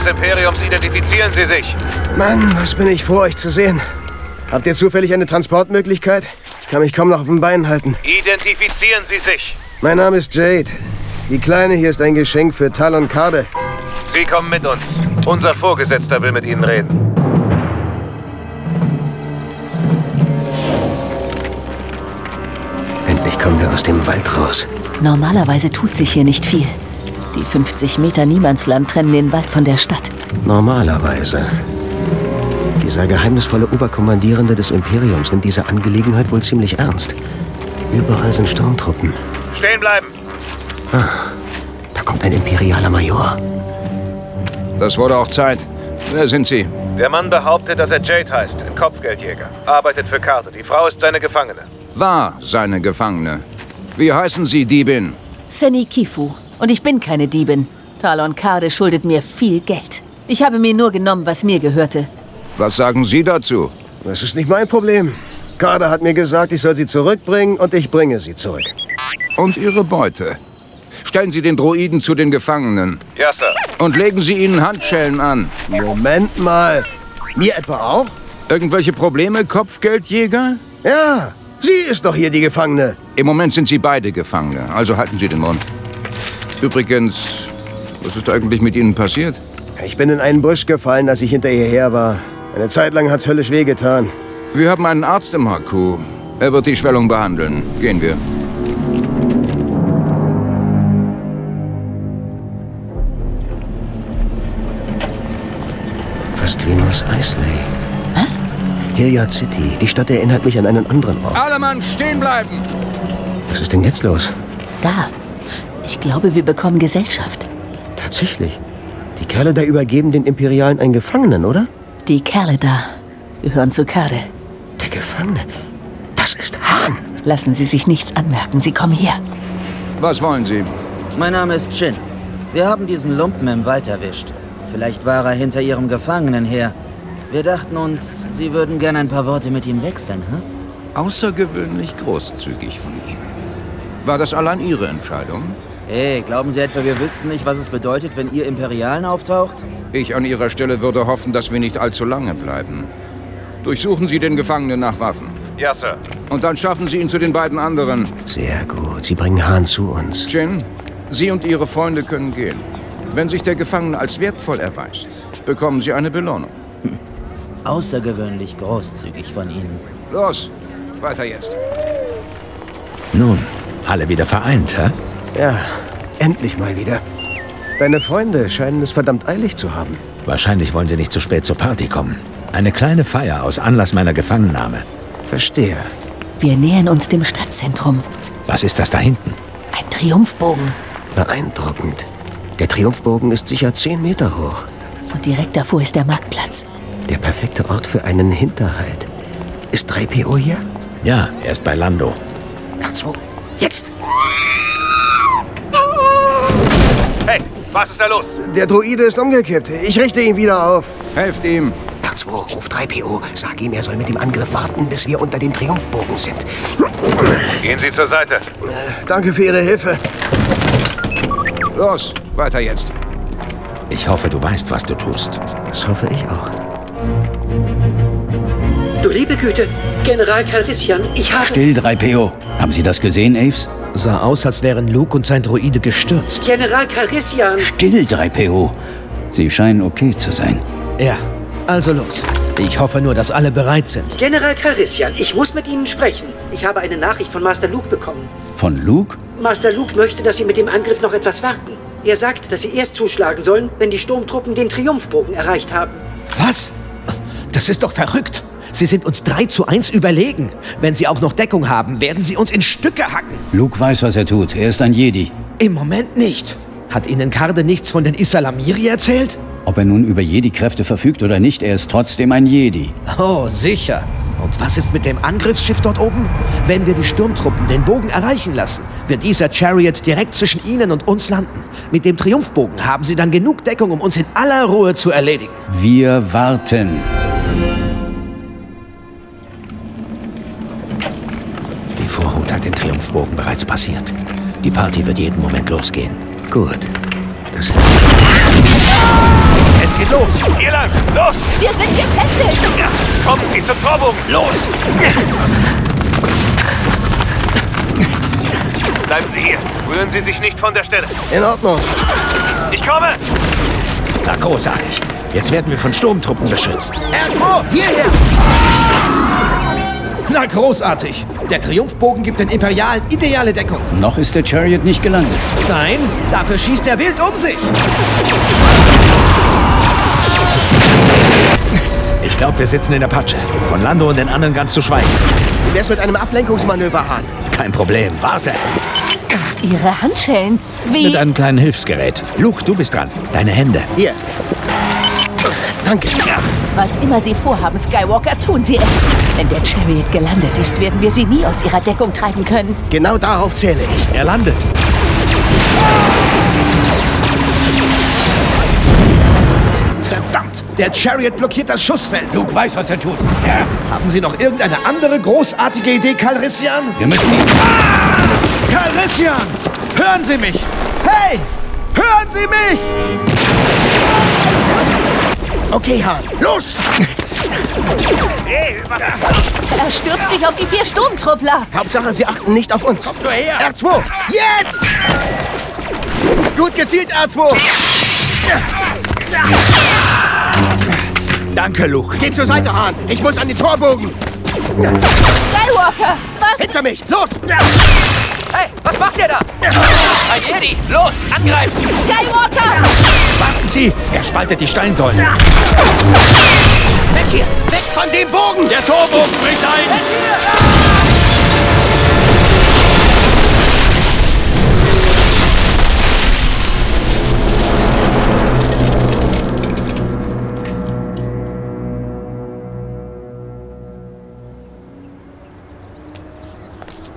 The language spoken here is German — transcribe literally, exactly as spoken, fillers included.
des Imperiums, identifizieren Sie sich. Mann, was bin ich froh, euch zu sehen. Habt ihr zufällig eine Transportmöglichkeit? Ich kann mich kaum noch auf den Beinen halten. Identifizieren Sie sich. Mein Name ist Jade. Die Kleine hier ist ein Geschenk für Talon Karrde. Sie kommen mit uns. Unser Vorgesetzter will mit Ihnen reden. Endlich kommen wir aus dem Wald raus. Normalerweise tut sich hier nicht viel. Die fünfzig Meter Niemandsland trennen den Wald von der Stadt. Normalerweise. Dieser geheimnisvolle Oberkommandierende des Imperiums nimmt diese Angelegenheit wohl ziemlich ernst. Überall sind Sturmtruppen. Stehen bleiben! Ah, da kommt ein imperialer Major. Das wurde auch Zeit. Wer sind Sie? Der Mann behauptet, dass er Jade heißt, ein Kopfgeldjäger. Arbeitet für Karrde. Die Frau ist seine Gefangene. War seine Gefangene. Wie heißen Sie, Diebin? Senni Kifu. Und ich bin keine Diebin. Talon Karrde schuldet mir viel Geld. Ich habe mir nur genommen, was mir gehörte. Was sagen Sie dazu? Das ist nicht mein Problem. Karrde hat mir gesagt, ich soll sie zurückbringen und ich bringe sie zurück. Und Ihre Beute? Stellen Sie den Droiden zu den Gefangenen. Ja, Sir. Und legen Sie ihnen Handschellen an. Moment mal. Mir etwa auch? Irgendwelche Probleme, Kopfgeldjäger? Ja, sie ist doch hier die Gefangene. Im Moment sind Sie beide Gefangene, also halten Sie den Mund. Übrigens, was ist eigentlich mit Ihnen passiert? Ich bin in einen Busch gefallen, als ich hinter ihr her war. Eine Zeit lang hat's höllisch wehgetan. Wir haben einen Arzt im H Q. Er wird die Schwellung behandeln. Gehen wir. Fast wie Mos Eisley. Was? Hilliard City. Die Stadt erinnert mich an einen anderen Ort. Alle Mann stehen bleiben! Was ist denn jetzt los? Da. Ich glaube, wir bekommen Gesellschaft. Tatsächlich. Die Kerle da übergeben den Imperialen einen Gefangenen, oder? Die Kerle da gehören zu Karrde. Der Gefangene? Das ist Hahn. Lassen Sie sich nichts anmerken. Sie kommen her. Was wollen Sie? Mein Name ist Jin. Wir haben diesen Lumpen im Wald erwischt. Vielleicht war er hinter Ihrem Gefangenen her. Wir dachten uns, Sie würden gerne ein paar Worte mit ihm wechseln, hm? Außergewöhnlich großzügig von Ihnen. War das allein Ihre Entscheidung? Hey, glauben Sie etwa, wir wüssten nicht, was es bedeutet, wenn ihr Imperialen auftaucht? Ich an Ihrer Stelle würde hoffen, dass wir nicht allzu lange bleiben. Durchsuchen Sie den Gefangenen nach Waffen. Ja, Sir. Und dann schaffen Sie ihn zu den beiden anderen. Sehr gut. Sie bringen Hahn zu uns. Jin, Sie und Ihre Freunde können gehen. Wenn sich der Gefangene als wertvoll erweist, bekommen Sie eine Belohnung. Hm. Außergewöhnlich großzügig von Ihnen. Los, weiter jetzt. Nun, alle wieder vereint, hä? Ja, endlich mal wieder. Deine Freunde scheinen es verdammt eilig zu haben. Wahrscheinlich wollen sie nicht zu spät zur Party kommen. Eine kleine Feier aus Anlass meiner Gefangennahme. Verstehe. Wir nähern uns dem Stadtzentrum. Was ist das da hinten? Ein Triumphbogen. Beeindruckend. Der Triumphbogen ist sicher zehn Meter hoch. Und direkt davor ist der Marktplatz. Der perfekte Ort für einen Hinterhalt. Ist drei P O hier? Ja, er ist bei Lando. R zwei, jetzt! Hey, was ist da los? Der Droide ist umgekippt. Ich richte ihn wieder auf. Helft ihm. R zwei, ruf drei P O. Sag ihm, er soll mit dem Angriff warten, bis wir unter dem Triumphbogen sind. Gehen Sie zur Seite. Äh, danke für Ihre Hilfe. Los, weiter jetzt. Ich hoffe, du weißt, was du tust. Das hoffe ich auch. Du liebe Güte, General Calrissian, ich habe... Still, drei P O. Haben Sie das gesehen, Aves? Sah aus, als wären Luke und sein Droide gestürzt. General Calrissian! Still, drei P O. Sie scheinen okay zu sein. Ja, also los. Ich hoffe nur, dass alle bereit sind. General Calrissian, ich muss mit Ihnen sprechen. Ich habe eine Nachricht von Master Luke bekommen. Von Luke? Master Luke möchte, dass Sie mit dem Angriff noch etwas warten. Er sagt, dass Sie erst zuschlagen sollen, wenn die Sturmtruppen den Triumphbogen erreicht haben. Was? Das ist doch verrückt. Sie sind uns drei zu eins überlegen. Wenn Sie auch noch Deckung haben, werden Sie uns in Stücke hacken. Luke weiß, was er tut. Er ist ein Jedi. Im Moment nicht. Hat Ihnen Karrde nichts von den Ysalamiri erzählt? Ob er nun über Jedi-Kräfte verfügt oder nicht, er ist trotzdem ein Jedi. Oh, sicher. Und was ist mit dem Angriffsschiff dort oben? Wenn wir die Sturmtruppen den Bogen erreichen lassen, wird dieser Chariot direkt zwischen Ihnen und uns landen. Mit dem Triumphbogen haben Sie dann genug Deckung, um uns in aller Ruhe zu erledigen. Wir warten. Die Vorhut hat den Triumphbogen bereits passiert. Die Party wird jeden Moment losgehen. Gut. Das Es geht los. Hier lang! Los! Wir sind gefesselt! Ja, kommen Sie zum Torbogen! Los! Bleiben Sie hier! Rühren Sie sich nicht von der Stelle! In Ordnung. Ich komme! Na, großartig. Jetzt werden wir von Sturmtruppen beschützt. R zwei, hierher! Na, großartig. Der Triumphbogen gibt den Imperialen ideale Deckung. Noch ist der Chariot nicht gelandet. Nein, dafür schießt er wild um sich. Ich glaube, wir sitzen in der Patsche. Von Lando und den anderen ganz zu schweigen. Wie wär's mit einem Ablenkungsmanöver, Hahn? Kein Problem. Warte. Ihre Handschellen? Wie? Mit einem kleinen Hilfsgerät. Luke, du bist dran. Deine Hände. Hier. Danke. Was immer Sie vorhaben, Skywalker, tun Sie es. Wenn der Chariot gelandet ist, werden wir sie nie aus ihrer Deckung treiben können. Genau darauf zähle ich. Er landet. Verdammt, der Chariot blockiert das Schussfeld. Luke weiß, was er tut. Ja. Haben Sie noch irgendeine andere großartige Idee, Calrissian? Wir müssen ihn... Calrissian! Hören Sie mich! Hey! Hören Sie mich! Okay, Hahn. Los! Hey, was Er stürzt sich auf die vier Sturmtruppler. Hauptsache, Sie achten nicht auf uns. Komm nur her. R zwei, jetzt! Gut gezielt, R zwei. Danke, Luke. Geh zur Seite, Hahn. Ich muss an den Torbogen. Skywalker, was? Hinter mich. Los! Hey, was macht ihr da? Ein Jedi! Los, angreifen! Skywalker! Warten Sie. Er spaltet die Steinsäulen. Weg hier! Weg von dem Bogen! Der Torbogen bricht ein!